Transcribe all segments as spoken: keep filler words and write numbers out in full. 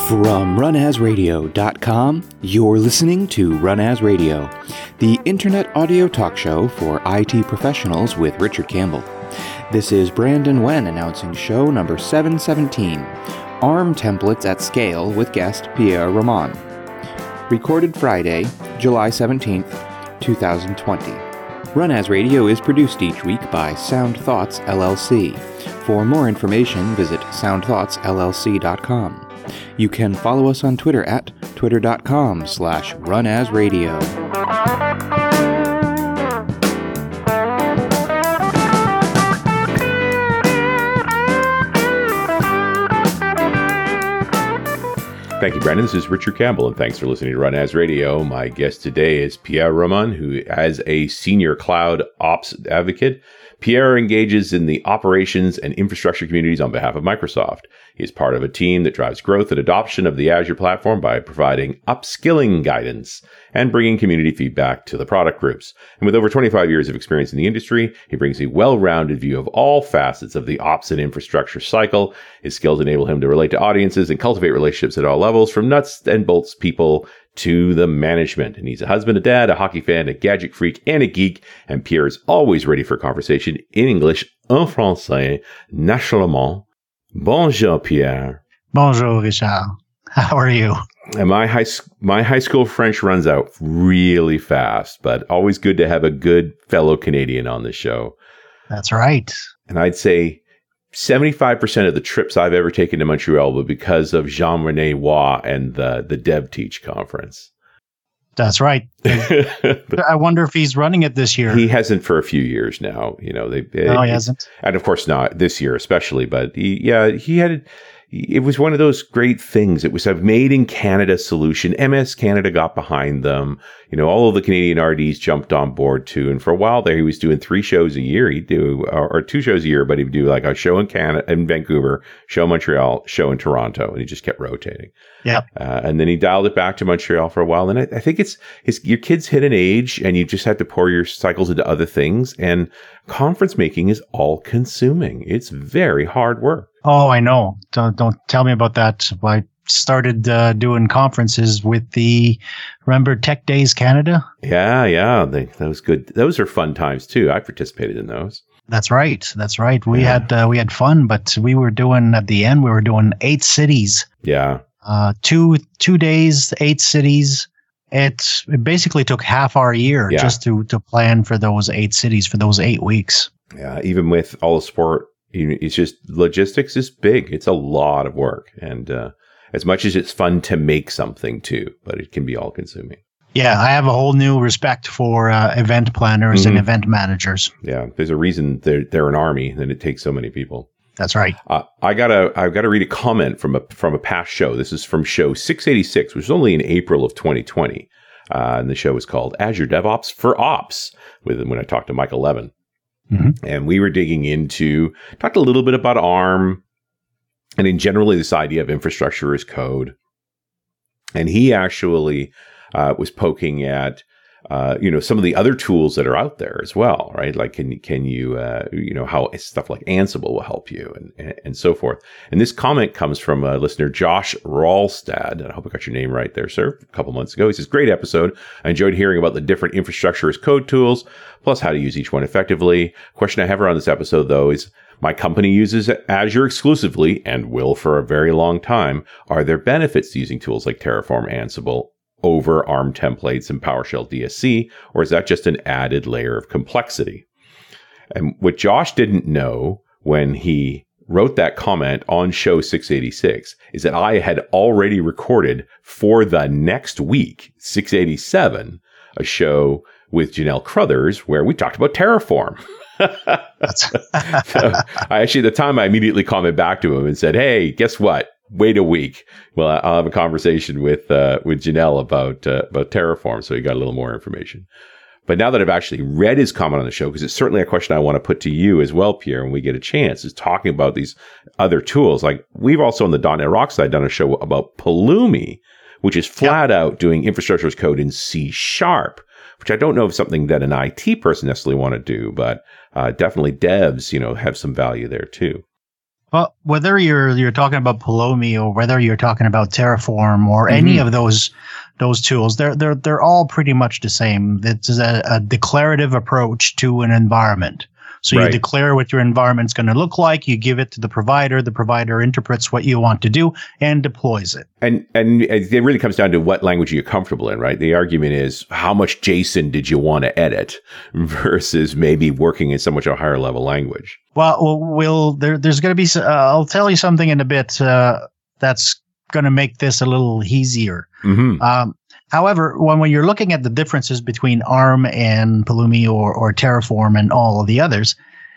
From run as radio dot com, you're listening to Run As Radio, the internet audio talk show for I T professionals with Richard Campbell. This is Brandon Wen announcing show number seven seventeen, ARM Templates at Scale with guest Pierre Roman. Recorded Friday, July seventeenth, twenty twenty. Run As Radio is produced each week by Sound Thoughts L L C. For more information, visit sound thoughts l l c dot com. You can follow us on Twitter at twitter.com slash runasradio. Thank you, Brandon. This is Richard Campbell, and thanks for listening to Run As Radio. My guest today is Pierre Roman, who is a senior cloud ops advocate. Pierre engages in the operations and infrastructure communities on behalf of Microsoft. He is part of a team that drives growth and adoption of the Azure platform by providing upskilling guidance and bringing community feedback to the product groups. And with over twenty-five years of experience in the industry, he brings a well-rounded view of all facets of the ops and infrastructure cycle. His skills enable him to relate to audiences and cultivate relationships at all levels, from nuts and bolts people to the management. And he's a husband, a dad, a hockey fan, a gadget freak, and a geek. And Pierre is always ready for conversation in English, en français, naturellement. Bonjour, Pierre. Bonjour, Richard. How are you? And my high my high school French runs out really fast, but always good to have a good fellow Canadian on the show. That's right. And I'd say seventy-five percent of the trips I've ever taken to Montreal were because of Jean-René Waugh and the, the DevTeach conference. That's right. I wonder if he's running it this year. He hasn't for a few years now. You know, they. No, he hasn't. And of course not this year, especially. But he, yeah, he had. It was one of those great things. It was a made in Canada solution. M S Canada got behind them. You know, all of the Canadian R Ds jumped on board too. And for a while there, he was doing three shows a year. He'd do, or, or two shows a year, but he'd do like a show in Canada, in Vancouver, show in Montreal, show in Toronto. And he just kept rotating. Yeah. Uh, and then he dialed it back to Montreal for a while. And I, I think it's his, your kids hit an age and you just have to pour your cycles into other things. And conference making is all consuming. It's very hard work. Oh, I know. Don't, don't tell me about that. I started uh, doing conferences with the, remember Tech Days Canada? Yeah, yeah. They, that was good. Those are fun times too. I participated in those. That's right. That's right. We Yeah. had uh, we had fun, but we were doing, at the end, we were doing eight cities. Yeah. Uh, two two days, eight cities. It, it basically took half our year Yeah. just to, to plan for those eight cities for those eight weeks. Yeah. Even with all the support, you- it's just logistics is big. It's a lot of work. And uh, as much as it's fun to make something too, but it can be all consuming. Yeah, I have a whole new respect for uh, event planners Mhm. and event managers. Yeah. There's a reason they're, they're an army and it takes so many people. That's right. Uh, I gotta, I've got to read a comment from a from a past show. This is from show six eighty-six, which was only in April of twenty twenty, uh, and the show was called Azure DevOps for Ops. With when I talked to Michael Levin, Mhm. and we were digging into talked a little bit about ARM, and in generally this idea of infrastructure as code, and he actually uh, was poking at. Uh, you know, some of the other tools that are out there as well, right? Like, can can you, uh, you know, how stuff like Ansible will help you and, and and so forth. And this comment comes from a listener, Josh Ralstad. And I hope I got your name right there, sir. A couple months ago, he says, "Great episode. I enjoyed hearing about the different infrastructure as code tools, plus how to use each one effectively. Question I have around this episode, though, is my company uses Azure exclusively and will for a very long time. Are there benefits to using tools like Terraform, Ansible over ARM templates and PowerShell D S C, or is that just an added layer of complexity?" And what Josh didn't know when he wrote that comment on show six eighty-six is that I had already recorded for the next week, six eighty-seven, a show with Janelle Crothers where we talked about Terraform. So I actually, at the time, I immediately commented back to him and said, "Hey, guess what? Wait a week. Well, I'll have a conversation with uh, with Janelle about uh, about Terraform." So he got a little more information. But now that I've actually read his comment on the show, because it's certainly a question I want to put to you as well, Pierre, when we get a chance, is talking about these other tools. Like we've also on the .dot net Rocks side done a show about Pulumi, which is flat yep. out doing infrastructure as code in C sharp, which I don't know if something that an I T person necessarily want to do, but uh, definitely devs, you know, have some value there too. Well, whether you're you're talking about Pulumi or whether you're talking about Terraform or mm-hmm. any of those those tools, they're they're they're all pretty much the same. It's a, a declarative approach to an environment. So right. you declare what your environment's going to look like. You give it to the provider. The provider interprets what you want to do and deploys it. And and it really comes down to what language you're comfortable in, right? The argument is how much JSON did you want to edit versus maybe working in so much a higher level language. Well, we'll there, there's going to be. Uh, I'll tell you something in a bit uh, that's going to make this a little easier. Mm-hmm. Um, However, when, when you're looking at the differences between ARM and Pulumi or, or Terraform and all of the others,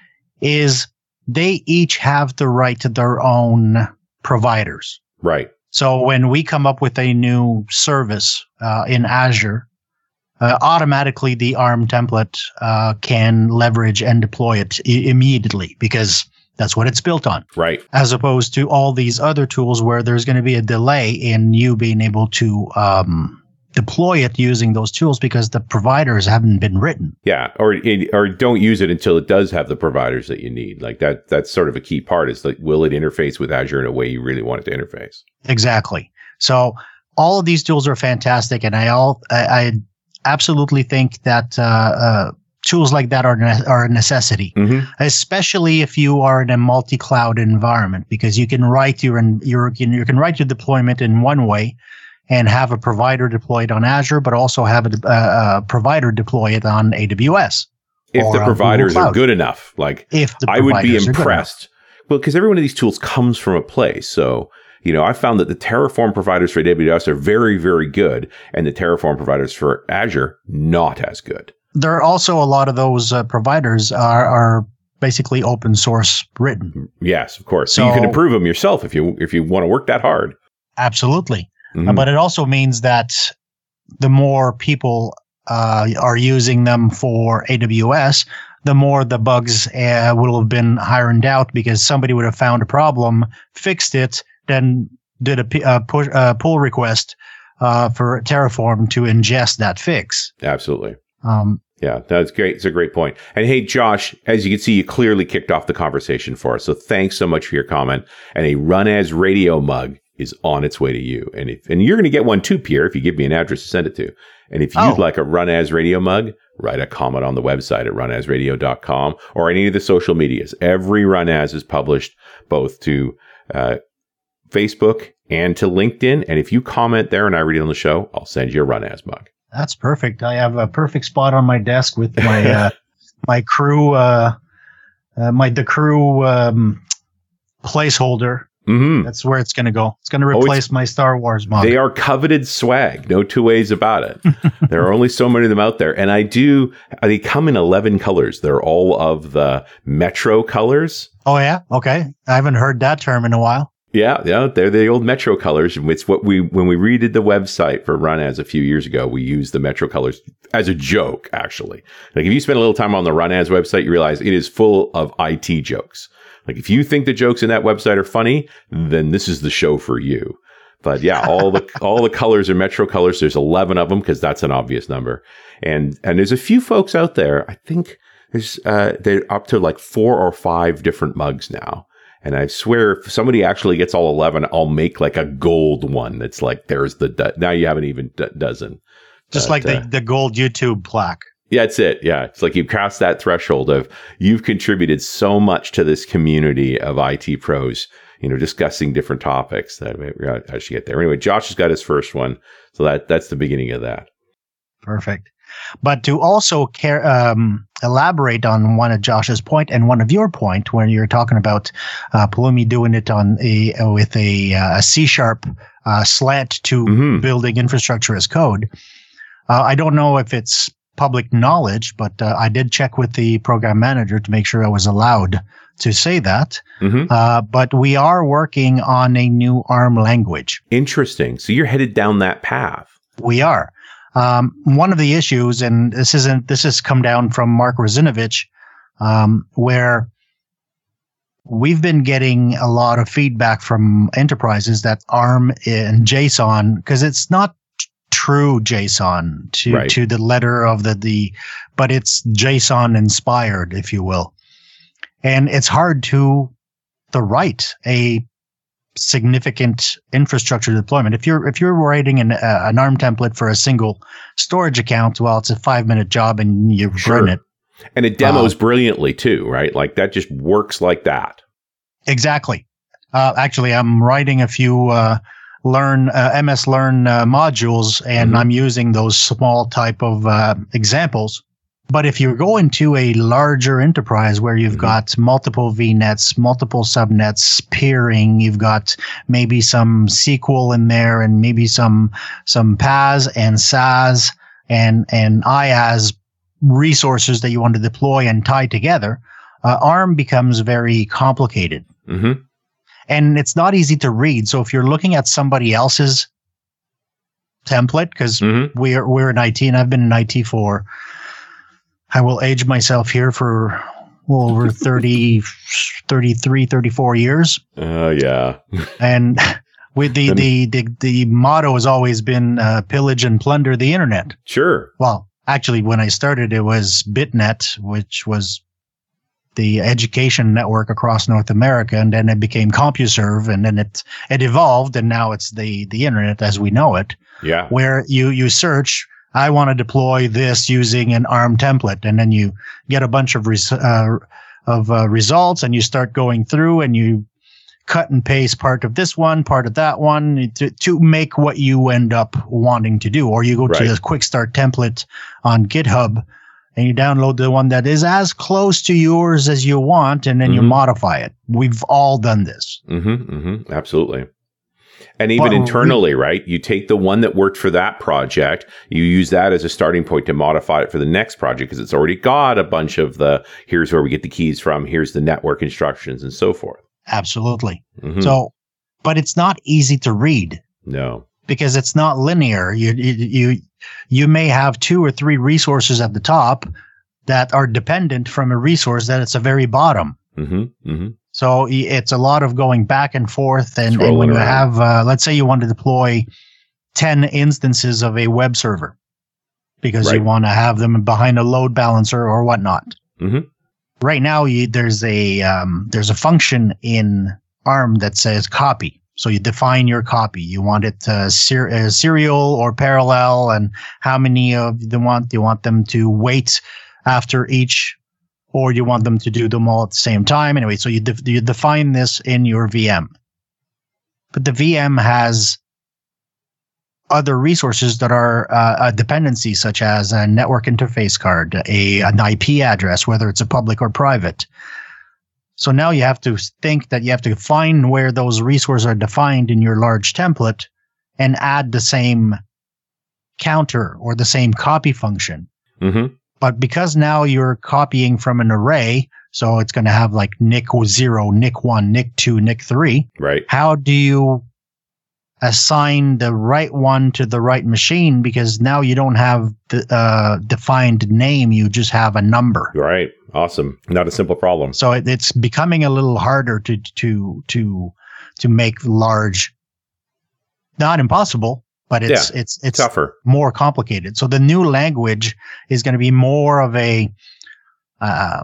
is they each have the right to their own providers. Right. So when we come up with a new service uh, in Azure, uh, automatically the ARM template uh, can leverage and deploy it I- immediately because that's what it's built on. Right. As opposed to all these other tools where there's going to be a delay in you being able to um, deploy it using those tools because the providers haven't been written. Yeah, or or don't use it until it does have the providers that you need. Like that, that's sort of a key part is like, will it interface with Azure in a way you really want it to interface? Exactly. So all of these tools are fantastic, and I all I, I absolutely think that uh, uh, tools like that are ne- are a necessity, mm-hmm. especially if you are in a multi-cloud environment, because you can write your your you can write your deployment in one way and have a provider deploy it on Azure, but also have a, uh, a provider deploy it on A W S. If the providers are good enough, like if the I would be impressed. Well, because every one of these tools comes from a place. So, you know, I found that the Terraform providers for A W S are very, very good, and the Terraform providers for Azure, not as good. There are also a lot of those uh, providers are, are basically open source written. Yes, of course. So, so you can improve them yourself if you if you want to work that hard. Absolutely. Mm-hmm. Uh, but it also means that the more people uh, are using them for A W S, the more the bugs uh, will have been ironed out because somebody would have found a problem, fixed it, then did a, p- a, push, a pull request uh, for Terraform to ingest that fix. Absolutely. Um, yeah, that's great. It's a great point. And hey, Josh, as you can see, you clearly kicked off the conversation for us. So thanks so much for your comment. And a Run As Radio mug is on its way to you. And if and you're going to get one too, Pierre, if you give me an address to send it to. And if you'd oh. like a Run As Radio mug, write a comment on the website at run as radio dot com or any of the social medias. Every Run As is published both to uh, Facebook and to LinkedIn. And if you comment there and I read it on the show, I'll send you a Run As mug. That's perfect. I have a perfect spot on my desk with my uh, my crew, uh, uh, my the crew um, placeholder. Mm-hmm. That's where it's going to go. It's going to replace oh, my Star Wars mug. They are coveted swag. No two ways about it. There are only so many of them out there. And I do, they come in eleven colors. They're all of the Metro colors. Oh, yeah? Okay. I haven't heard that term in a while. Yeah, yeah, they're the old Metro colors. It's what we, when we redid the website for Run As a few years ago, we used the Metro colors as a joke, actually. Like if you spend a little time on the Run As website, you realize it is full of I T jokes. Like if you think the jokes in that website are funny, then this is the show for you. But yeah, all the all the colors are Metro colors. There's eleven of them because that's an obvious number. And and there's a few folks out there. I think there's uh, they're up to like four or five different mugs now. And I swear, if somebody actually gets all eleven, I'll make like a gold one. That's like there's the do- now you have an even d- dozen. Just but, like the uh, the gold YouTube plaque. Yeah, that's it. Yeah. It's like you've crossed that threshold of you've contributed so much to this community of I T pros, you know, discussing different topics that I should get there. Anyway, Josh has got his first one. So that that's the beginning of that. Perfect. But to also care, um, elaborate on one of Josh's point and one of your point when you're talking about uh, Pulumi doing it on a with a, uh, a C sharp uh, slant to mm-hmm. building infrastructure as code. Uh, I don't know if it's public knowledge, but uh, I did check with the program manager to make sure I was allowed to say that. Mm-hmm. Uh, but we are working on a new ARM language. Interesting. So you're headed down that path. We are. Um, one of the issues, and this isn't, this has come down from Mark Russinovich, um, where we've been getting a lot of feedback from enterprises that ARM and JSON, because it's not true JSON to, right. to the letter of the, the, but it's JSON inspired, if you will. And it's hard to to write a significant infrastructure deployment. If you're if you're writing an uh, an ARM template for a single storage account, well, it's a five minute job and you sure. run it. And it demos uh, brilliantly too, right? Like that just works like that. Exactly. Uh, actually, I'm writing a few uh, Learn uh, M S Learn uh, modules, and mm-hmm. I'm using those small type of uh, examples. But if you go into a larger enterprise where you've mm-hmm. got multiple V NETs, multiple subnets, peering, you've got maybe some S Q L in there, and maybe some some P A S and S A S and and I A S resources that you want to deploy and tie together, uh, ARM becomes very complicated. Mm-hmm. And it's not easy to read. So if you're looking at somebody else's template, because mm-hmm. we're we're in I T, and I've been in I T for, I will age myself here, for well over thirty, thirty-three, thirty-four years. Oh, uh, yeah. And with the, the, the, the motto has always been uh, pillage and plunder the internet. Sure. Well, actually, when I started, it was BitNet, which was the education network across North America, and then it became CompuServe, and then it it evolved, and now it's the the internet as we know it. Yeah. Where you you search, I want to deploy this using an ARM template, and then you get a bunch of res- uh, of uh, results, and you start going through, and you cut and paste part of this one, part of that one, to, to make what you end up wanting to do. Or you go right. to the quick start template on GitHub, and you download the one that is as close to yours as you want, and then mm-hmm. you modify it. We've all done this. Mm-hmm, mm-hmm, absolutely. And even but internally, we, right? You take the one that worked for that project, you use that as a starting point to modify it for the next project, because it's already got a bunch of the, here's where we get the keys from, here's the network instructions, and so forth. Absolutely. Mm-hmm. So, but it's not easy to read. No. Because it's not linear. You, you, you, you may have two or three resources at the top that are dependent from a resource that it's a very bottom. Mm-hmm, mm-hmm. So it's a lot of going back and forth. And, and when you around. have, uh, let's say you want to deploy ten instances of a web server because right. you want to have them behind a load balancer or whatnot. Mm-hmm. Right now, you, there's a um, there's a function in ARM that says copy. So you define your copy. You want it uh, ser- uh, serial or parallel, and how many of you want? Do you want them to wait after each, or do you want them to do them all at the same time? Anyway, so you de- you define this in your V M. But the V M has other resources that are uh, a dependency, such as a network interface card, a an I P address, whether it's a public or private. So now you have to think that you have to find where those resources are defined in your large template and add the same counter or the same copy function. Mm-hmm. But because now you're copying from an array, so it's going to have like N I C zero, N I C one, N I C two, N I C three. Right. How do you assign the right one to the right machine? Because now you don't have the uh, defined name, you just have a number. Right. Awesome. Not a simple problem. So it, it's becoming a little harder to to to to make large. Not impossible, but it's yeah, it's it's tougher, more complicated. So the new language is going to be more of a uh,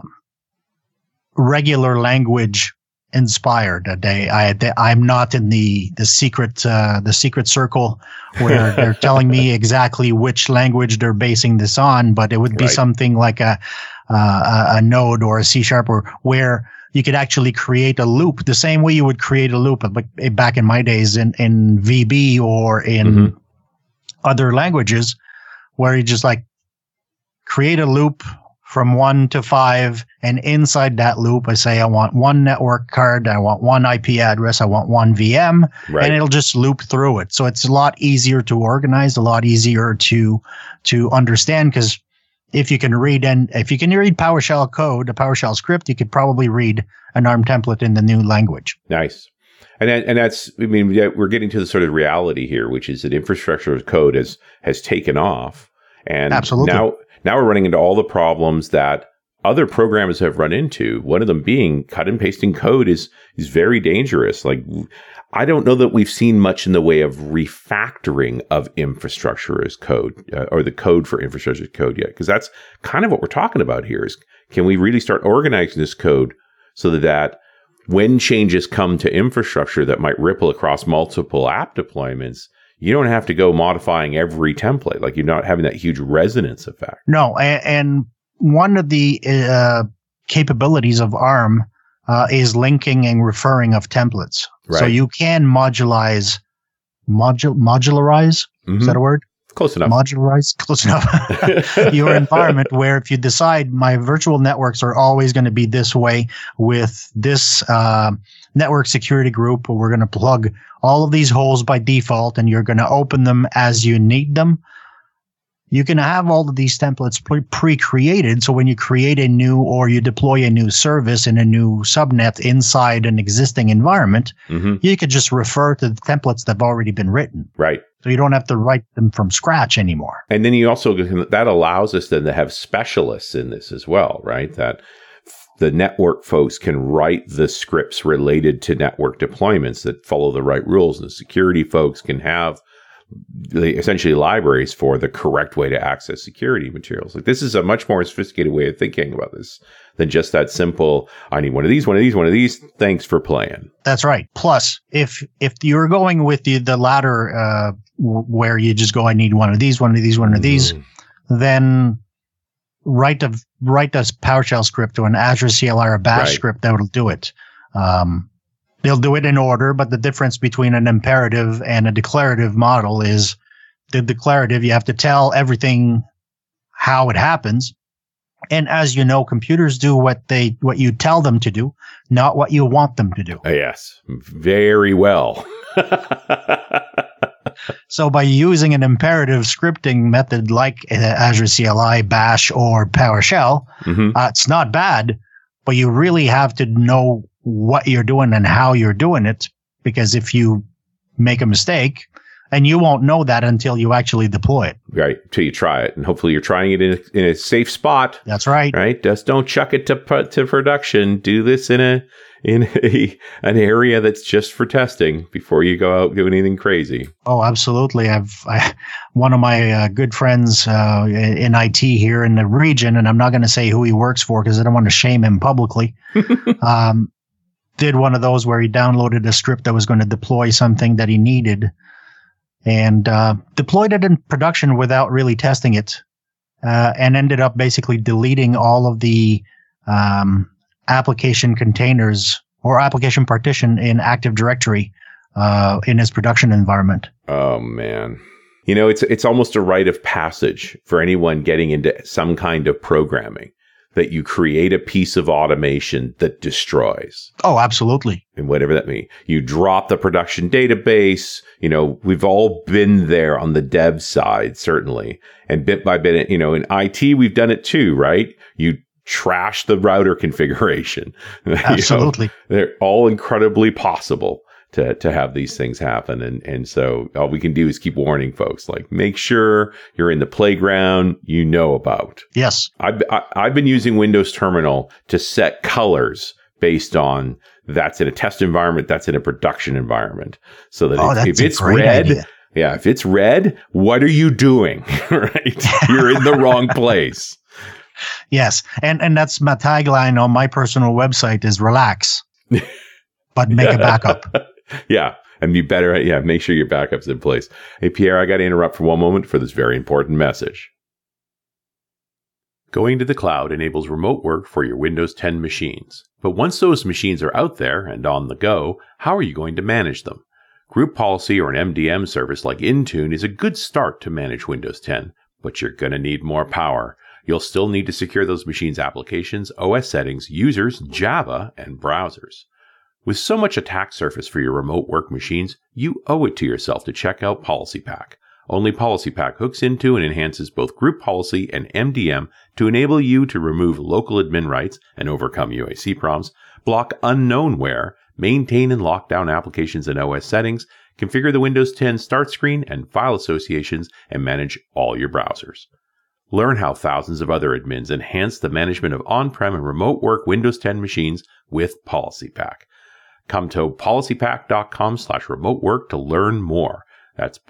regular language inspired. They, I, they, I'm not in the the secret uh, the secret circle where they're telling me exactly which language they're basing this on, but it would be right. something like a, uh, a Node or a C Sharp, or where you could actually create a loop the same way you would create a loop like back in my days in in V B or in mm-hmm. other languages, where you just like create a loop from one to five, and inside that loop, I say I want one network card, I want one I P address, I want one V M, right. and it'll just loop through it. So it's a lot easier to organize, a lot easier to to understand, because if you can read and if you can read PowerShell code, a PowerShell script, you could probably read an ARM template in the new language. Nice. And that, and that's, I mean, we're getting to the sort of reality here, which is that infrastructure as code has has taken off, and Absolutely. now. Now we're running into all the problems that other programmers have run into. One of them being cut and pasting code is is very dangerous. Like, I don't know that we've seen much in the way of refactoring of infrastructure as code, uh, or the code for infrastructure as code yet. Because that's kind of what we're talking about here is, can we really start organizing this code so that when changes come to infrastructure that might ripple across multiple app deployments, you don't have to go modifying every template. Like, you're not having that huge resonance effect. No, and, and one of the uh, capabilities of ARM uh, is linking and referring of templates. Right. So you can modularize, modul, modularize, mm-hmm. is that a word? Close enough. Modularize, close enough. Your environment, where if you decide my virtual networks are always going to be this way with this uh, network security group, we're going to plug all of these holes by default and you're going to open them as you need them. You can have all of these templates pre-created. So when you create a new or you deploy a new service in a new subnet inside an existing environment, mm-hmm. you could just refer to the templates that have already been written. Right. So you don't have to write them from scratch anymore. And then you also, that allows us then to have specialists in this as well, right? That the network folks can write the scripts related to network deployments that follow the right rules. And the security folks can have essentially libraries for the correct way to access security materials. Like, this is a much more sophisticated way of thinking about this than just that simple, I need one of these, one of these, one of these. Thanks for playing. That's right. Plus, if if you're going with the, the latter, uh, w- where you just go, I need one of these, one of these, one of these, mm. then write a, write a PowerShell script or an Azure C L I or a Bash right. script that will do it. Um, They'll do it in order, but the difference between an imperative and a declarative model is the declarative, you have to tell everything how it happens. And as you know, computers do what they, what you tell them to do, not what you want them to do. Uh, yes, very well. So by using an imperative scripting method like uh, Azure C L I, Bash, or PowerShell, mm-hmm. uh, it's not bad, but you really have to know what you're doing and how you're doing it, because if you make a mistake, and you won't know that until you actually deploy it. Right, until you try it. And hopefully you're trying it in a, in a safe spot. That's right. Right? Just don't chuck it to to production. Do this in a in a an area that's just for testing before you go out doing anything crazy. Oh, absolutely. I've I, one of my uh, good friends uh, in I T here in the region, and I'm not going to say who he works for because I don't want to shame him publicly. um, did one of those where he downloaded a script that was going to deploy something that he needed and uh, deployed it in production without really testing it, uh, and ended up basically deleting all of the um, application containers or application partition in Active Directory uh, in his production environment. Oh, man. You know, it's it's almost a rite of passage for anyone getting into some kind of programming, that you create a piece of automation that destroys. Oh, absolutely. And whatever that means. You drop the production database. You know, we've all been there on the dev side, certainly. And bit by bit, you know, in I T, we've done it too, right? You trash the router configuration. Absolutely. You know, they're all incredibly possible to to have these things happen. And and so all we can do is keep warning folks, like, make sure you're in the playground you know about. Yes. I've, I, I've been using Windows Terminal to set colors based on that's in a test environment, that's in a production environment. So that oh, if, if it's red, idea. yeah, if it's red, what are you doing? Right? You're in the wrong place. Yes. And and that's my tagline on my personal website is relax, but make a backup. Yeah. And you better, yeah, make sure your backup's in place. Hey, Pierre, I got to interrupt for one moment for this very important message. Going to the cloud enables remote work for your Windows ten machines. But once those machines are out there and on the go, how are you going to manage them? Group Policy or an M D M service like Intune is a good start to manage Windows ten, but you're going to need more power. You'll still need to secure those machines' applications, O S settings, users, Java, and browsers. With so much attack surface for your remote work machines, you owe it to yourself to check out PolicyPack. Only PolicyPack hooks into and enhances both Group Policy and M D M to enable you to remove local admin rights and overcome U A C prompts, block unknownware, maintain and lock down applications and O S settings, configure the Windows ten start screen and file associations, and manage all your browsers. Learn how thousands of other admins enhance the management of on-prem and remote work Windows ten machines with PolicyPack. Come to policypack.com slash remote work to learn more. That's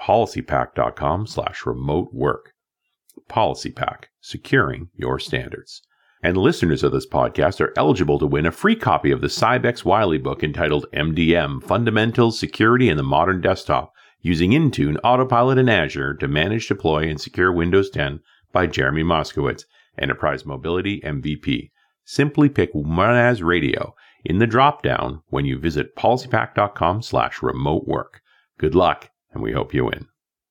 policypack.com slash remote work. PolicyPack, securing your standards. And listeners of this podcast are eligible to win a free copy of the Cybex Wiley book entitled M D M, Fundamentals, Security, and the Modern Desktop, using Intune, Autopilot, and Azure to manage, deploy, and secure Windows ten by Jeremy Moskowitz, Enterprise Mobility M V P. Simply pick Run As Radio in the drop-down when you visit policypack.com slash remote work. Good luck, and we hope you win.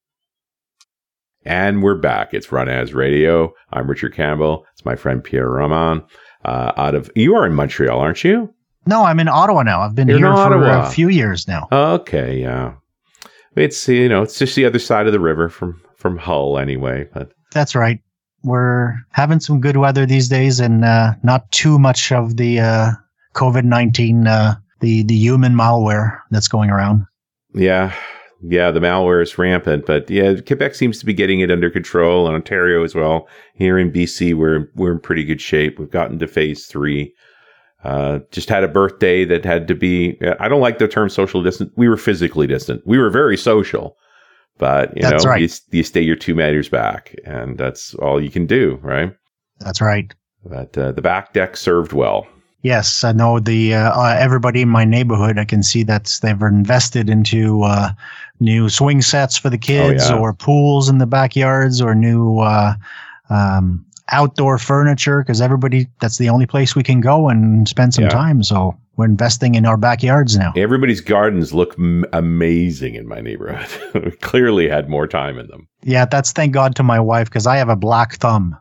And we're back. It's Run As Radio. I'm Richard Campbell. It's my friend Pierre Roman. Uh, out of you are in Montreal, aren't you? No, I'm in Ottawa now. I've been You're here in for Ottawa. a few years now. Okay, yeah. It's you know it's just the other side of the river from from Hull anyway. But That's right. We're having some good weather these days, and uh, not too much of the uh, COVID nineteen, uh, the the human malware that's going around. yeah, yeah, the malware is rampant. But yeah, Quebec seems to be getting it under control, and Ontario as well. Here in B C, we're we're in pretty good shape. We've gotten to phase three. Uh, just had a birthday that had to be. I don't like the term social distant. We were physically distant. We were very social. But, you That's know, right. you, you stay your two meters back, and that's all you can do, right? That's right. But uh, the back deck served well. Yes, I know the uh, uh, everybody in my neighborhood. I can see that they've invested into uh, new swing sets for the kids, Oh, yeah. or pools in the backyards, or new uh, um, outdoor furniture. Because everybody, that's the only place we can go and spend some Yeah. time. So we're investing in our backyards now. Everybody's gardens look m- amazing in my neighborhood. We clearly had more time in them. Yeah, that's thank God to my wife, because I have a black thumb.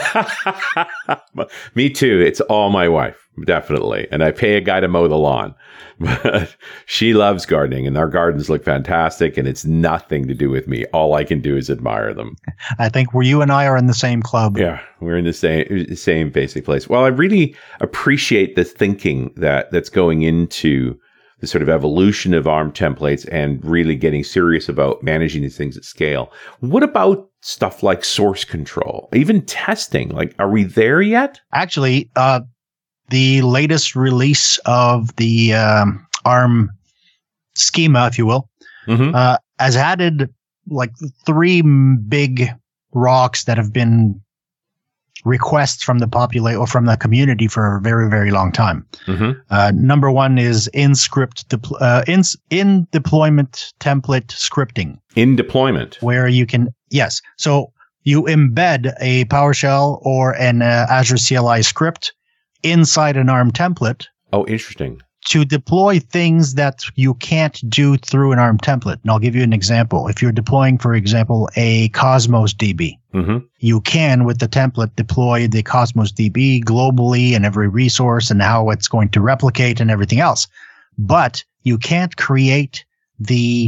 Me too. It's all my wife, definitely. And I pay a guy to mow the lawn. But she loves gardening, and our gardens look fantastic, and it's nothing to do with me. All I can do is admire them. I think where you and I are in the same club. Yeah, we're in the same same basic place. Well, I really appreciate the thinking that that's going into the sort of evolution of ARM templates and really getting serious about managing these things at scale. What about stuff like source control, even testing? Like, are we there yet? Actually, uh, the latest release of the um, ARM schema, if you will, Mm-hmm. uh, has added like three m- big rocks that have been requests from the populate or from the community for a very, very long time. Mm-hmm. Uh, number one is in script, depl- uh, in, in deployment template scripting, In deployment. where you can, yes. So you embed a PowerShell or an uh, Azure C L I script inside an ARM template Oh, interesting. to deploy things that you can't do through an ARM template. And I'll give you an example. If you're deploying, for example, a Cosmos D B, Mm-hmm. you can, with the template, deploy the Cosmos D B globally and every resource and how it's going to replicate and everything else. But you can't create the,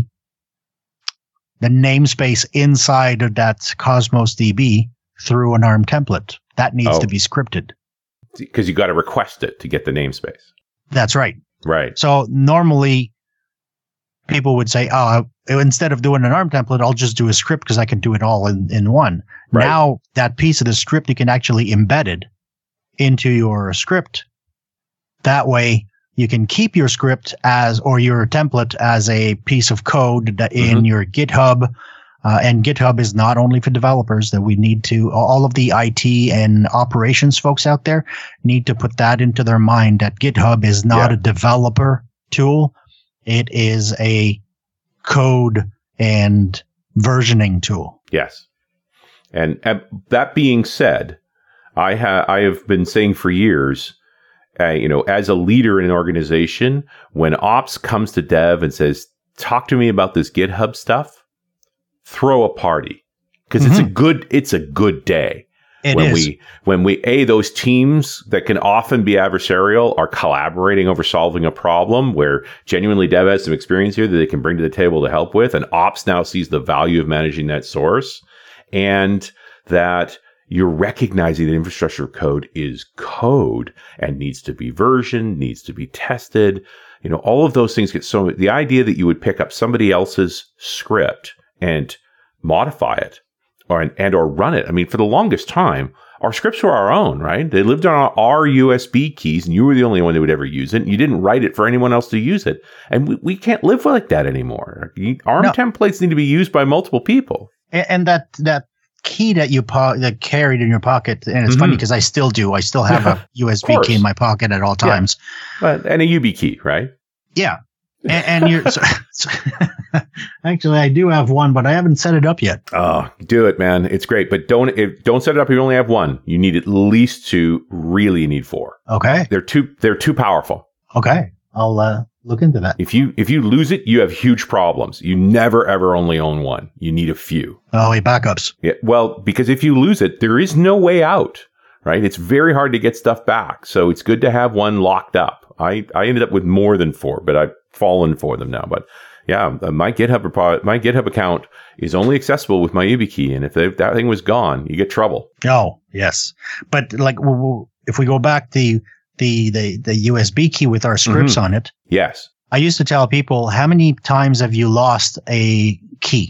the namespace inside of that Cosmos D B through an ARM template. That needs Oh. to be scripted. Because you got to request it to get the namespace. That's right. Right. So normally people would say, oh, instead of doing an ARM template, I'll just do a script because I can do it all in, in one. Right. Now that piece of the script, you can actually embed it into your script. That way you can keep your script as, or your template as a piece of code that in Mhm. your GitHub. Uh, and GitHub is not only for developers, that we need to, all of the I T and operations folks out there need to put that into their mind that GitHub is not Yeah. a developer tool. It is a code and versioning tool. Yes. And uh, that being said, I have I have been saying for years, uh, you know, as a leader in an organization, when ops comes to dev and says, "Talk to me about this GitHub stuff," throw a party, because it's a good it's a good day. It when is. we when we a those teams that can often be adversarial are collaborating over solving a problem where genuinely dev has some experience here that they can bring to the table to help with, and ops now sees the value of managing that source, and that you're recognizing that infrastructure code is code and needs to be versioned, needs to be tested. You know, all of those things get so the idea that you would pick up somebody else's script and modify it or and or run it. I mean, for the longest time, our scripts were our own, right? They lived on our U S B keys, and you were the only one that would ever use it. And you didn't write it for anyone else to use it. And we, we can't live like that anymore. ARM No. templates need to be used by multiple people. And, and that, that key that you po- that carried in your pocket, and it's Mm-hmm. funny because I still do. I still have a U S B course. key in my pocket at all times. But, and a U B key, right? Yeah, and, and you're so, so actually I do have one, but I haven't set it up yet. Oh, do it, man. It's great. But don't if, don't set it up if you only have one. You need at least two. Really, you need four. Okay, They're too they're too powerful. okay, I'll uh, look into that. If you if you lose it, you have huge problems. You never ever only own one. You need a few. Oh, wait, backups. Yeah, well, because if you lose it, there is no way out, right? It's very hard to get stuff back. So it's good to have one locked up. I, I ended up with more than four, but I've fallen for them now. But yeah, my GitHub my GitHub account is only accessible with my YubiKey, and if they, that thing was gone, you get trouble. Oh, yes, but like w- w- if we go back the the the the U S B key with our scripts Mm-hmm. on it, Yes. I used to tell people, how many times have you lost a key?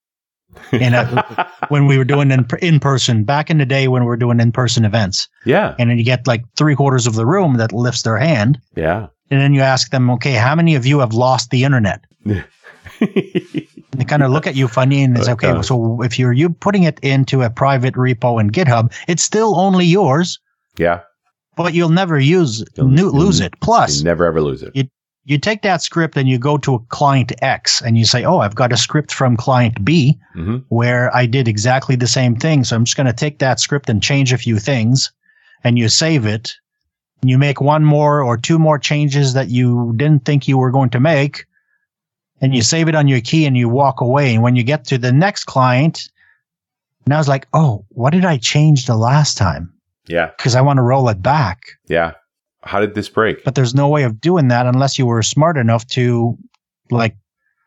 And uh, when we were doing in, in person, back in the day when we were doing in person events, Yeah. and then you get like three quarters of the room that lifts their hand, Yeah. and then you ask them, okay, how many of you have lost the internet? And they kind of look at you funny and it's okay. So if you're you putting it into a private repo in GitHub, it's still only yours, Yeah. but you'll never use You'll- nu- lose it. Plus, You never ever lose it. You- you take that script and you go to a client X and you say, oh, I've got a script from client B Mm-hmm. where I did exactly the same thing. So I'm just going to take that script and change a few things, and you save it. And you make one more or two more changes that you didn't think you were going to make, and you save it on your key and you walk away. And when you get to the next client, now it's like, oh, what did I change the last time? Yeah. Because I want to roll it back. Yeah. How did this break? But there's no way of doing that unless you were smart enough to like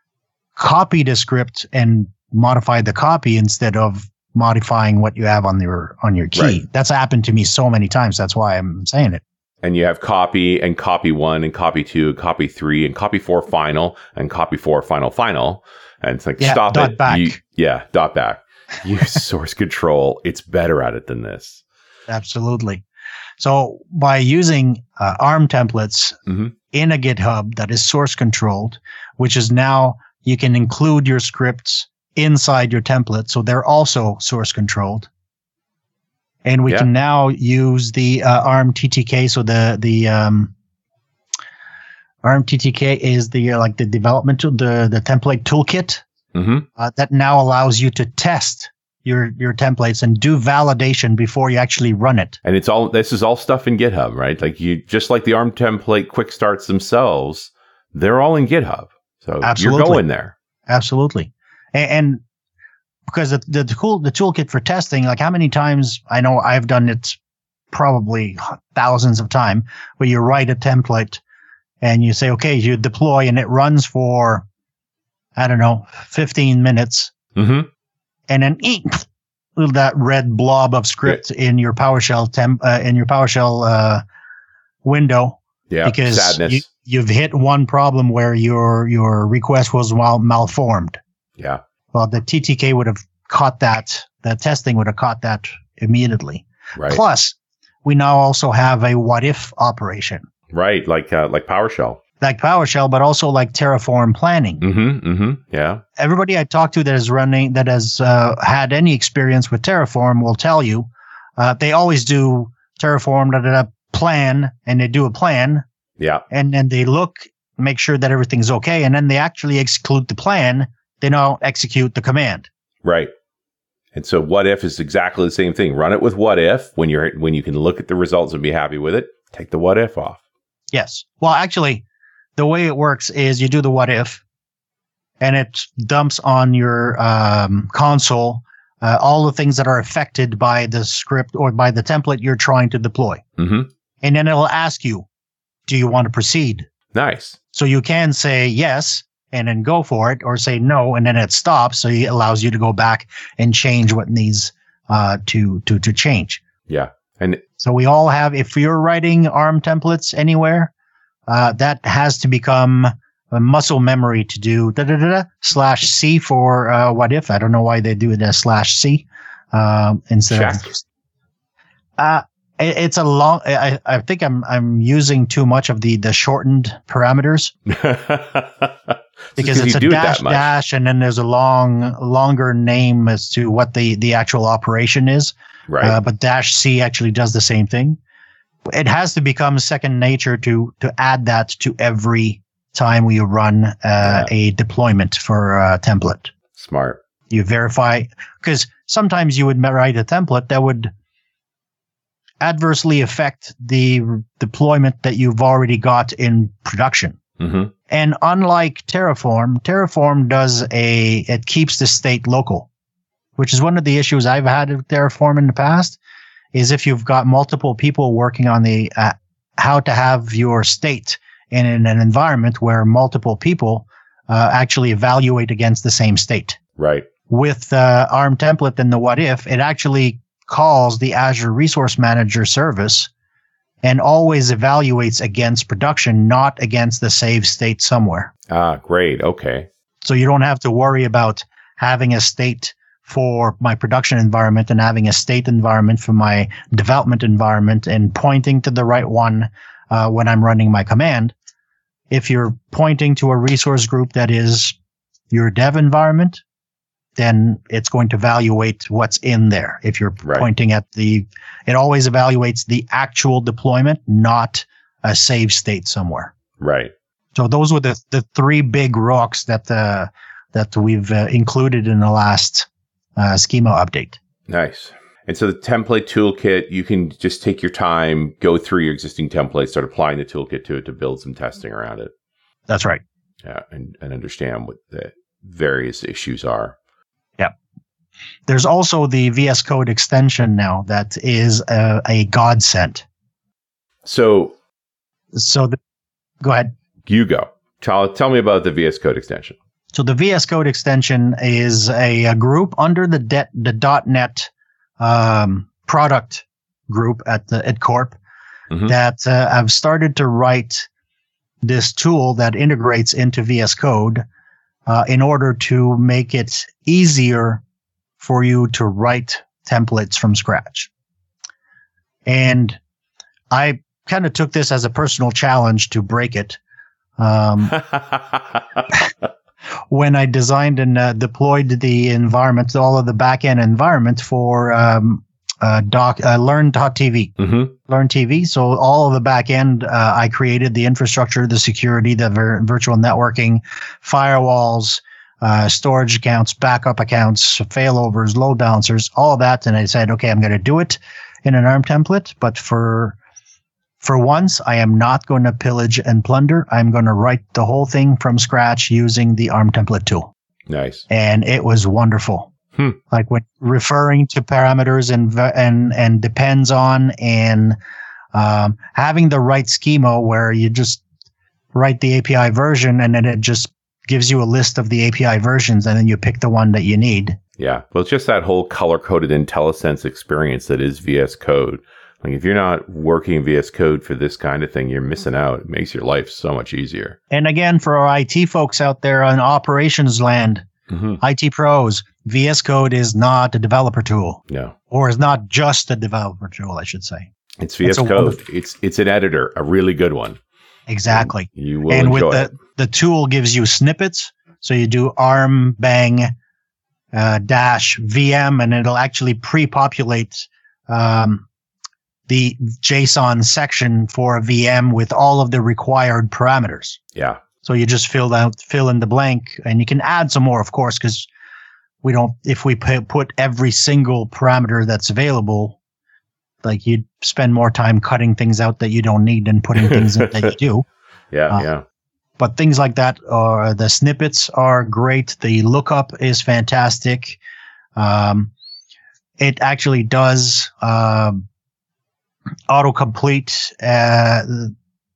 copy the script and modify the copy instead of modifying what you have on your on your key. Right. That's happened to me so many times. That's why I'm saying it. And you have copy and copy one and copy two, and copy three and copy four final and copy four final final. And it's like, Yeah, stop dot it. back. You- yeah, dot back. Use source control. It's better at it than this. Absolutely. So by using uh, ARM templates Mhm. in a GitHub that is source controlled, which is now you can include your scripts inside your template. So they're also source controlled. And we Yeah. can now use the uh, ARM T T K. So the, the, um, ARM T T K is the, uh, like the development, tool- the, the template toolkit, Mm-hmm. uh, that now allows you to test your, your templates and do validation before you actually run it. And it's all, this is all stuff in GitHub, right? Like you, just like the ARM template quick starts themselves, they're all in GitHub. So Absolutely. you're going there. Absolutely. And, and because the, the tool, the toolkit for testing, like how many times I know I've done it probably thousands of times where you write a template and you say, okay, you deploy and it runs for, I don't know, fifteen minutes. Mm-hmm. And then eat that red blob of script in your PowerShell temp, uh, in your PowerShell, uh, window. Yeah. Because Sadness. you, you've hit one problem where your, your request was mal- malformed. yeah. Well, the T T K would have caught that. The testing would have caught that immediately. Right. Plus, we now also have a what if operation Right. Like, uh, like PowerShell. like PowerShell, but also like Terraform planning. Mm-hmm. Mm-hmm. Yeah. Everybody I talk to that is running, that has uh, had any experience with Terraform will tell you uh, they always do Terraform, da, da, da, plan, and they do a plan, Yeah. and then they look, make sure that everything's okay, and then they actually execute the plan. They now execute the command. Right. And so what if is exactly the same thing. Run it with what if when you're, when you can look at the results and be happy with it, take the what if off. Yes. Well, actually, the way it works is you do the what if, and it dumps on your um, console uh, all the things that are affected by the script or by the template you're trying to deploy. Mm-hmm. And then it'll ask you, do you want to proceed? Nice. So you can say yes and then go for it, or say no, and then it stops. So it allows you to go back and change what needs uh, to, to, to change. Yeah. And So we all have, if you're writing ARM templates anywhere, uh, that has to become a muscle memory to do da da da da slash C for uh, what if. I don't know why they do it as slash C um, instead check. of. Uh, it, it's a long. I, I think I'm I'm using too much of the the shortened parameters. because it's a dash it dash, and then there's a long, longer name as to what the, the actual operation is. Right. Uh, but dash C actually does the same thing. It has to become second nature to to add that to every time we run uh, yeah. a deployment for a template. Smart. You verify, because sometimes you would write a template that would adversely affect the deployment that you've already got in production. Mm-hmm. And unlike Terraform, Terraform does a, it keeps the state local, which is one of the issues I've had with Terraform in the past, is if you've got multiple people working on the, uh, how to have your state in, in an environment where multiple people uh, actually evaluate against the same state. Right. With uh, ARM template and the what if, it actually calls the Azure Resource Manager service and always evaluates against production, not against the save state somewhere. Ah, great. Okay. So you don't have to worry about having a state for my production environment and having a state environment for my development environment and pointing to the right one uh, when I'm running my command. If you're pointing to a resource group that is your dev environment, then it's going to evaluate what's in there. If you're right. pointing at the, it always evaluates the actual deployment, not a save state somewhere. Right. So those were the, the three big rocks that, uh, that we've uh, included in the last uh, schema update. Nice. And so the template toolkit, you can just take your time, go through your existing templates, start applying the toolkit to it to build some testing around it. That's right. Yeah. And, and understand what the various issues are. Yep. There's also the V S Code extension now that is a, a godsend. So, so the, go ahead. You go. Tell, tell me about the V S Code extension. So the V S Code extension is a, a group under the de- the .NET um, product group at the at Corp mm-hmm. that uh, have started to write this tool that integrates into V S Code. Uh, in order to make it easier for you to write templates from scratch. And I kind of took this as a personal challenge to break it. Um, when I designed and uh, deployed the environment, all of the backend environment for um, uh, doc, uh, Learn.tv. Mm-hmm. Learn.tv. So all of the backend, uh, I created the infrastructure, the security, the vir- virtual networking, firewalls, uh, storage accounts, backup accounts, failovers, load balancers, all of that. And I said, okay, I'm going to do it in an ARM template, but for for once, I am not going to pillage and plunder. I'm going to write the whole thing from scratch using the ARM template tool. Nice. And it was wonderful. Hmm. Like when referring to parameters and and and depends on and um, having the right schema where you just write the A P I version and then it just gives you a list of the A P I versions and then you pick the one that you need. Yeah. Well, it's just that whole color-coded IntelliSense experience that is V S Code. Like if you're not working V S Code for this kind of thing, you're missing out. It makes your life so much easier. And again, for our I T folks out there on operations land, mm-hmm. I T pros, V S Code is not a developer tool. No. Or is not just a developer tool, I should say. It's V S it's Code. Wonderful. It's it's an editor, a really good one. Exactly. And you will and enjoy with the, it. the tool gives you snippets. So you do arm bang uh, dash V M and it'll actually pre-populate um, the JSON section for a V M with all of the required parameters. Yeah. So you just fill out, fill in the blank, and you can add some more, of course, because we don't, if we put every single parameter that's available, like you'd spend more time cutting things out that you don't need than putting things in that you do. Yeah. Uh, yeah. But things like that are, the snippets are great. The lookup is fantastic. Um, it actually does, um, autocomplete uh,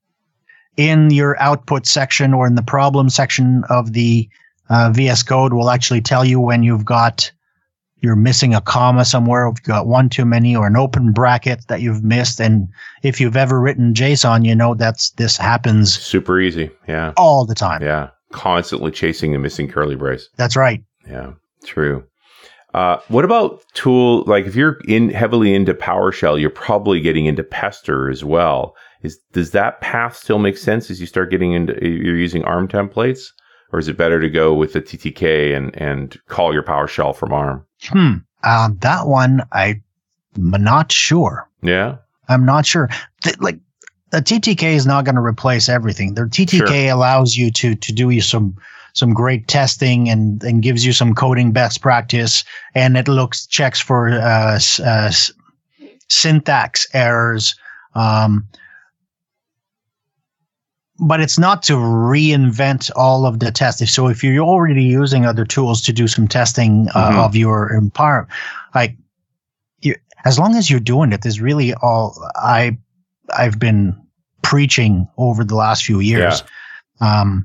in your output section or in the problem section of the uh, V S Code will actually tell you when you've got you're missing a comma somewhere, if you've got one too many or an open bracket that you've missed. And if you've ever written JSON, you know that's this happens super easy. Yeah, all the time. Yeah, constantly chasing the missing curly brace. That's right. Yeah, true. Uh, what about tool, like if you're in heavily into PowerShell, you're probably getting into Pester as well. Is, does that path still make sense as you start getting into, you're using ARM templates? or is it better to go with the T T K and and call your PowerShell from ARM? Hmm. Uh, that one, I'm not sure. Yeah, I'm not sure. Th- like the T T K is not going to replace everything. The T T K Sure. allows you to to do some some great testing and and gives you some coding best practice, and it looks checks for uh, s- uh, s- syntax errors. Um, but it's not to reinvent all of the tests. So if you're already using other tools to do some testing uh, Mhm. of your environment, like you, as long as you're doing it, is really all I I've been preaching over the last few years. Um,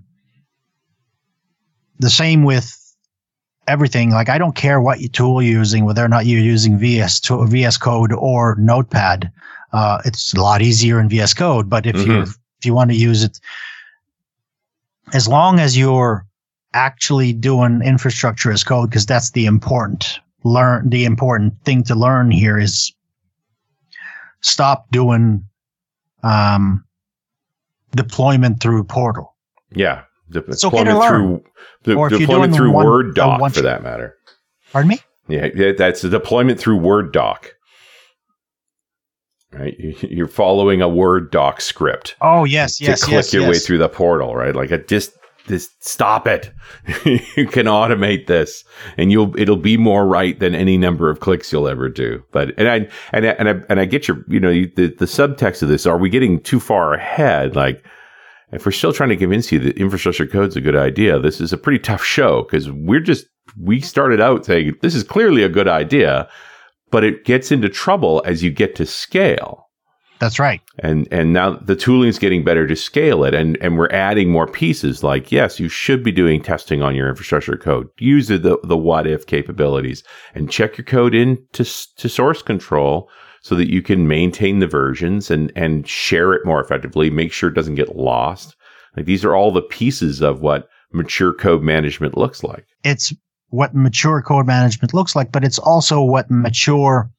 the same with everything. Like I don't care what you tool you're using, whether or not you're using V S to, V S Code or Notepad. Uh, it's a lot easier in V S Code, but if Mhm. you if you want to use it, as long as you're actually doing infrastructure as code, because that's the important learn the important thing to learn here is stop doing um, deployment through Portal. Yeah. De- It's okay to deployment learn. through de- Or if you're deployment doing through one- Word the doc one- for that matter. Pardon me? Yeah, yeah, that's the deployment through Word doc. Right, You- you're following a Word doc script Oh yes, to yes, click yes, your yes. way through the portal, right? Like it just, just stop it. You can automate this, and you'll it'll be more right than any number of clicks you'll ever do. But and I and I, and I, and I get your, you know, you, the the subtext of this. Are we getting too far ahead? Like, if we're still trying to convince you that infrastructure code's a good idea, this is a pretty tough show, because we're just we started out saying this is clearly a good idea, but it gets into trouble as you get to scale. That's right. And and now the tooling is getting better to scale it, and, and we're adding more pieces. Like, yes, you should be doing testing on your infrastructure code. Use the the what if capabilities and check your code into to source control so that you can maintain the versions and and share it more effectively. Make sure it doesn't get lost. Like, these are all the pieces of what mature code management looks like. It's what mature code management looks like, but it's also what mature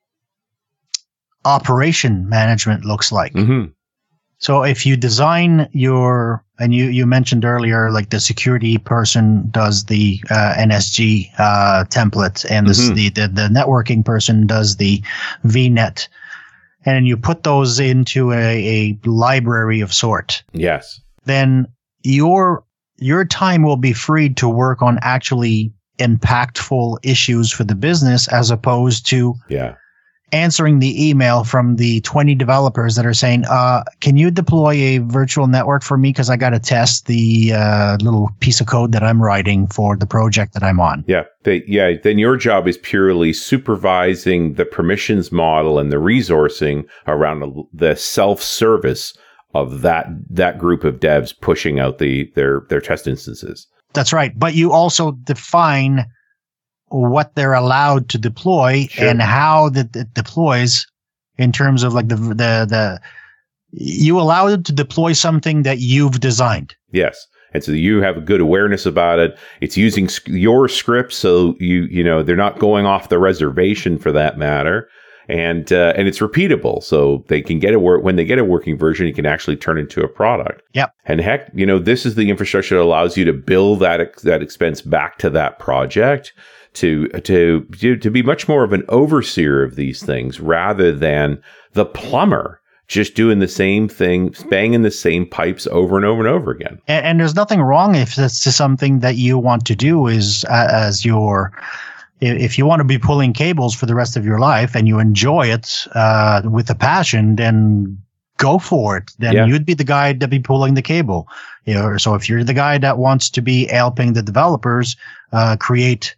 operation management looks like. Mm-hmm. So if you design your, and you, you mentioned earlier, like the security person does the uh, N S G uh, template, and this, Mhm. the, the the networking person does the V net, and then you put those into a, a library of sort, Yes. then your your time will be freed to work on actually impactful issues for the business, as opposed to Yeah. answering the email from the twenty developers that are saying, uh, can you deploy a virtual network for me? Because I got to test the uh, little piece of code that I'm writing for the project that I'm on. Yeah, they, yeah. Then your job is purely supervising the permissions model and the resourcing around the self-service of that that group of devs pushing out the their their test instances. That's right. But you also define what they're allowed to deploy Sure. and how that it deploys in terms of like the the the you allow it to deploy something that you've designed. Yes. And so you have a good awareness about it. It's using sc- your script, so you you know they're not going off the reservation for that matter, and uh, and it's repeatable, so they can get a work when they get a working version, you can actually turn it into a product. Yep. And heck, you know this is the infrastructure that allows you to bill that ex- that expense back to that project to to to to be much more of an overseer of these things rather than the plumber just doing the same thing, banging the same pipes over and over and over again. And, and there's nothing wrong if this is something that you want to do is uh, as your, if you want to be pulling cables for the rest of your life and you enjoy it uh, with a passion, then go for it. Then Yeah. you'd be the guy to be pulling the cable. You know, so if you're the guy that wants to be helping the developers uh, create,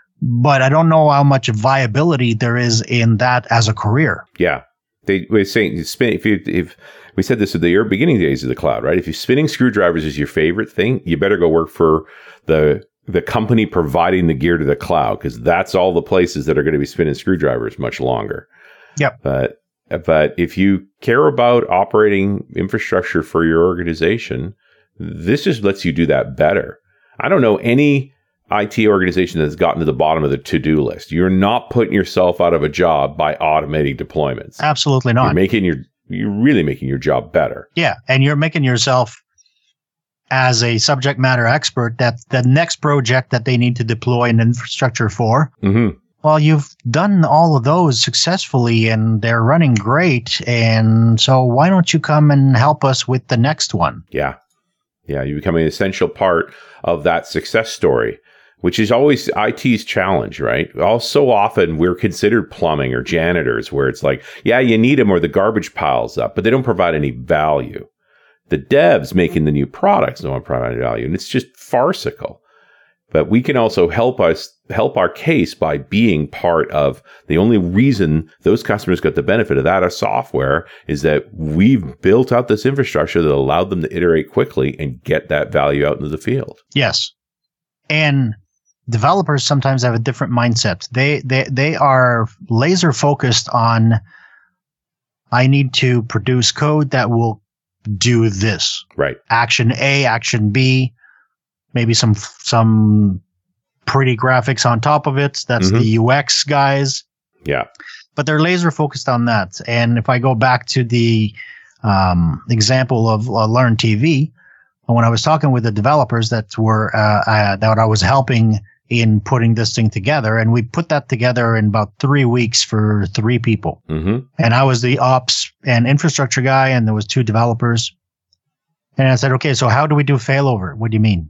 but I don't know how much viability there is in that as a career. Yeah. They were saying spin if you if we said this at the early beginning days of the cloud, right? If you're spinning screwdrivers is your favorite thing, you better go work for the the company providing the gear to the cloud, because that's all the places that are going to be spinning screwdrivers much longer. Yep. But but if you care about operating infrastructure for your organization, this just lets you do that better. I don't know any I T organization that's gotten to the bottom of the to-do list. You're not putting yourself out of a job by automating deployments. Absolutely You're not. making your, you're really making your job better. Yeah. And you're making yourself as a subject matter expert that the next project that they need to deploy an infrastructure for, Mm-hmm. well, you've done all of those successfully and they're running great. And so why don't you come and help us with the next one? Yeah. Yeah. You become an essential part of that success story, which is always I T's challenge, right? All so often we're considered plumbing or janitors where it's like, yeah, you need them or the garbage piles up, but they don't provide any value. The devs making the new products don't provide any value. And it's just farcical. But we can also help us help our case by being part of the only reason those customers got the benefit of that as software is that we've built out this infrastructure that allowed them to iterate quickly and get that value out into the field. Yes. And developers sometimes have a different mindset. They they they are laser focused on, I need to produce code that will do this. Right. Action A, action B. Maybe some some pretty graphics on top of it. That's Mm-hmm. the U X guys. Yeah. But they're laser focused on that. And if I go back to the um, example of uh, Learn T V, when I was talking with the developers that were uh, uh, that I was helping in putting this thing together, and we put that together in about three weeks for three people. Mm-hmm. And I was the ops and infrastructure guy, and there was two developers. And I said, okay, so how do we do failover? What do you mean?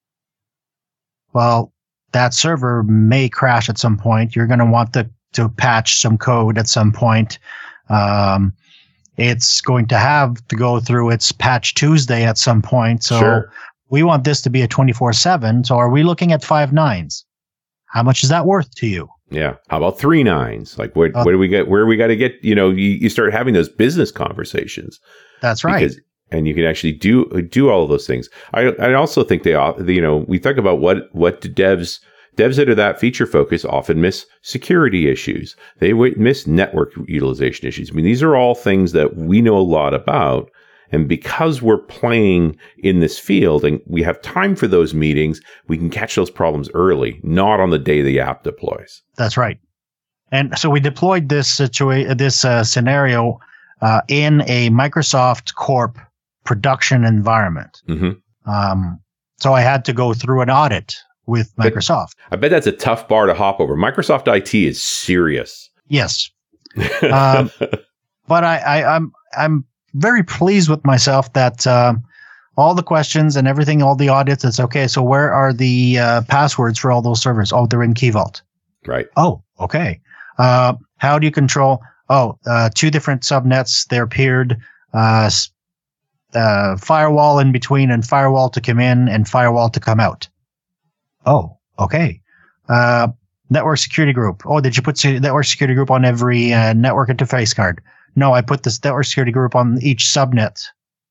Well, that server may crash at some point. You're going to want to, to patch some code at some point. Um, it's going to have to go through its patch Tuesday at some point. So Sure. we want this to be a twenty-four seven. So are we looking at five nines? How much is that worth to you? Yeah. How about three nines? Like, what, Uh, where do we get, where we got to get, you know, you, you start having those business conversations. That's right. Because, and you can actually do, do all of those things. I, I also think they, you know, we talk about what, what do devs, devs that are that feature focused often miss security issues. They w- miss network utilization issues. I mean, these are all things that we know a lot about. And because we're playing in this field and we have time for those meetings, we can catch those problems early, not on the day the app deploys. That's right. And so we deployed this situa- this uh, scenario uh, in a Microsoft Corp production environment. Mm-hmm. Um, so I had to go through an audit with Microsoft. I bet that's a tough bar to hop over. Microsoft I T is serious. Yes. Um, but I, I, I'm I'm very pleased with myself that um, all the questions and everything, all the audits, it's okay. So where are the uh, passwords for all those servers? Oh, they're in Key Vault. Right. Oh, okay. Uh, how do you control? Oh, uh, two different subnets. They're peered. Uh, uh, firewall in between and firewall to come in and firewall to come out. Oh, okay. Uh, network security group. Oh, did you put se- network security group on every uh, network interface card? No, I put this network security group on each subnet.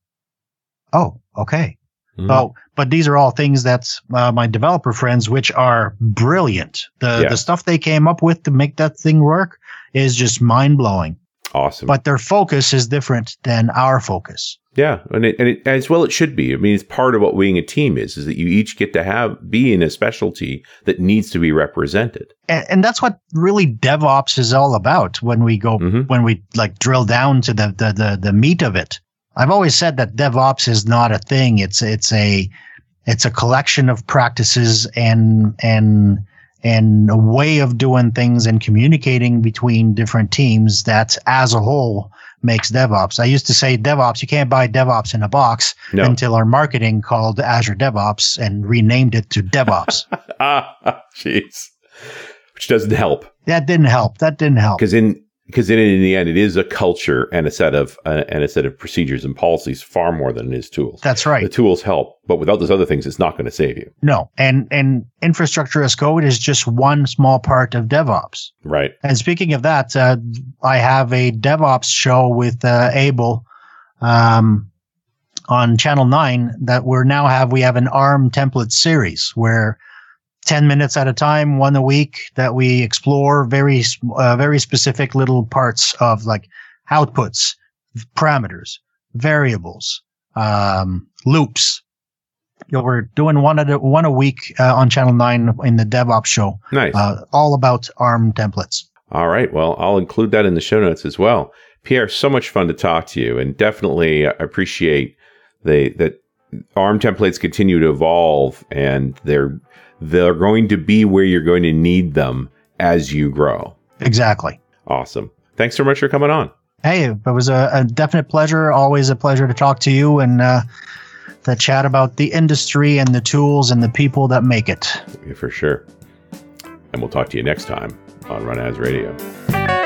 Oh, okay. Mm-hmm. Oh, but these are all things that uh, my developer friends, which are brilliant. The Yeah. the stuff they came up with to make that thing work is just mind blowing. Awesome. But their focus is different than our focus. Yeah, and it, and it, as well it should be. I mean, it's part of what being a team is, is that you each get to have be in a specialty that needs to be represented. And, and that's what really DevOps is all about when we go, Mhm. when we like drill down to the, the, the, the meat of it. I've always said that DevOps is not a thing. It's, it's a, it's a collection of practices and, and, and a way of doing things and communicating between different teams that as a whole makes DevOps. I used to say DevOps, you can't buy DevOps in a box No. until our marketing called Azure DevOps and renamed it to DevOps. Ah, jeez. Which doesn't help. That didn't help. That didn't help. Because in because in, in the end, it is a culture and a set of uh, and a set of procedures and policies far more than it is tools. That's right. The tools help, but without those other things, it's not going to save you. No. And and infrastructure as code is just one small part of DevOps. Right. And speaking of that, uh, I have a DevOps show with uh, Abel um, on Channel nine that we're now have we have an ARM template series where ten minutes at a time, one a week, that we explore very uh, very specific little parts of like outputs, parameters, variables, um, loops. You know, we're doing one a one a week uh, on Channel nine in the DevOps show. Nice. Uh, all about ARM templates. All right. Well, I'll include that in the show notes as well. Pierre, so much fun to talk to you, and definitely appreciate the that ARM templates continue to evolve, and they're they're going to be where you're going to need them as you grow. Exactly. Awesome. Thanks so much for coming on. Hey, it was a, a definite pleasure. Always a pleasure to talk to you and uh, to chat about the industry and the tools and the people that make it. Yeah, for sure. And we'll talk to you next time on Run As Radio.